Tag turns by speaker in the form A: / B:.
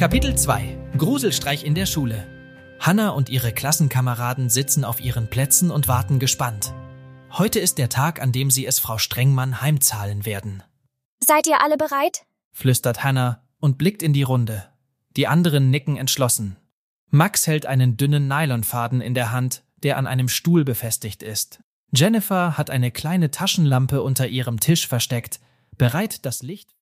A: Kapitel 2 – Gruselstreich in der Schule. Hannah und ihre Klassenkameraden sitzen auf ihren Plätzen und warten gespannt. Heute ist der Tag, an dem sie es Frau Strengmann heimzahlen werden.
B: Seid ihr alle bereit?
A: Flüstert Hannah und blickt in die Runde. Die anderen nicken entschlossen. Max hält einen dünnen Nylonfaden in der Hand, der an einem Stuhl befestigt ist. Jennifer hat eine kleine Taschenlampe unter ihrem Tisch versteckt, bereit, das Licht